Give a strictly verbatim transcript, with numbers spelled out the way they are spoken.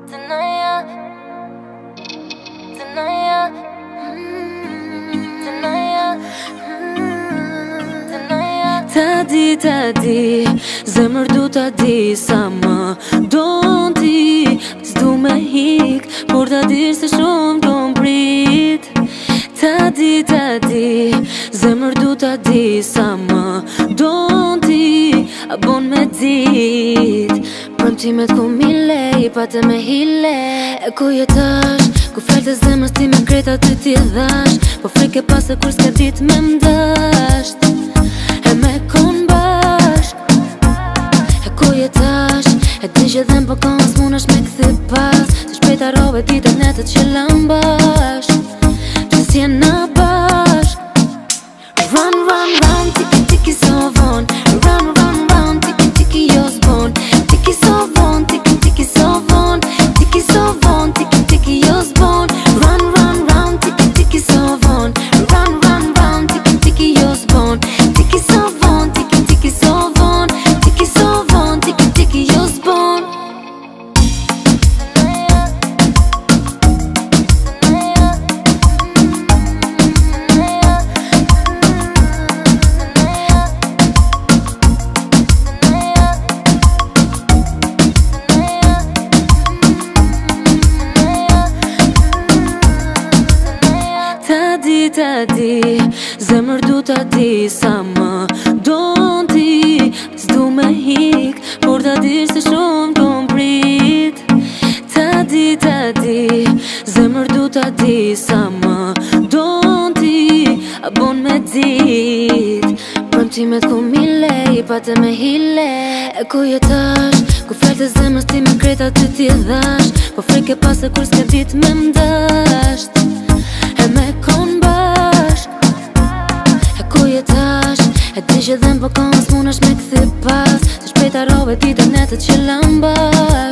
Tanaja, Tanaja, Tanaja, Tanaja. Ta di, ta di, zemër du ta di sa më don ti. S'du me hik, por ta di se shumë kom prit. Ta di, ta di, zemër du ta di sa më don ti. A bon me dit, premtimet ku mile, i pate me hile. E ku jetash, ku fjalët e zemrës ti me kreta ty t'i dhash. Po frike pas e kur s'ka dit me mdasht, e me kon bashk. E ku jetash, e di që dhem po kon s'munash me këthy pas. Se shpejta rove ditët netët që lambash, ty s'jena bashk. Run, run, run, tiki tiki so von. Run, run, run, tiki tiki jo s'bon. Tiki so von, tiki tiki so von. Tiki so von, tiki tiki jo s'bon. Run, run, run, tiki tiki so von. Run, run, run, tiki tiki jo s'bon. Tiki so von, tiki tiki so von. Tiki so von, tiki tiki jo s'bon. Ta di, ta di, zemër du ta di sa më don ti. S'du me hik, por ta di se shumë kom prit. Ta di, ta di, zemër du ta di sa më don ti. A bon me dit, premtimet ku mile, i pate me hile. E ku jetash, ku fjalët e zemrës ti me kreta ty t'i dhash. Po frike pas e kur s'ka dit me mdasht, e me kon bashk. E ku jetash, e di që dhem po kon s'munash me këthy pas. Se shpejta rove ditët netët që lambash.